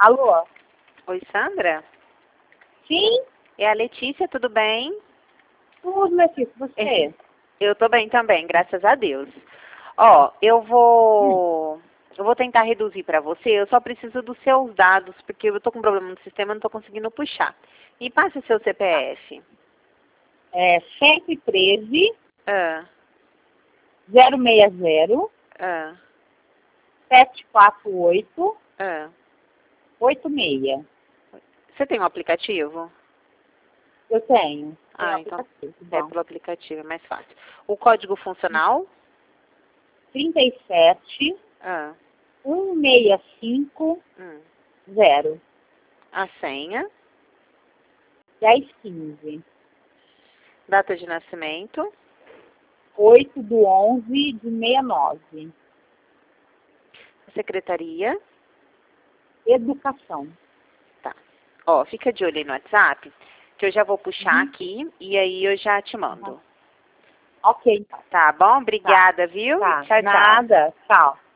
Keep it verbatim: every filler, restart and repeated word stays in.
Alô? Oi, Sandra? Sim? É a Letícia, tudo bem? Tudo, Letícia, você? Eu tô bem também, graças a Deus. Ó, eu vou... Hum. Eu vou tentar reduzir para você, eu só preciso dos seus dados, porque eu tô com problema no sistema, não tô conseguindo puxar. Me passa o seu C P F. É cento e treze, Ah, zero seis zero, ah, sete quatro oito, ah. oito seis. Você tem um aplicativo? Eu tenho. Tenho Ah, então aplicativo, é bom. pelo aplicativo, é mais fácil. O código funcional? trinta e sete, Ah, cento e sessenta e cinco, hum. zero, A senha? dez quinze. Data de nascimento? oito do onze de sessenta e nove. Secretaria? Educação. Tá. Ó, fica de olho aí no WhatsApp, que eu já vou puxar Uhum. aqui e aí eu já te mando. Ok, então. Tá bom? Obrigada, viu? Tá. Tchau, tchau. Nada. Tchau.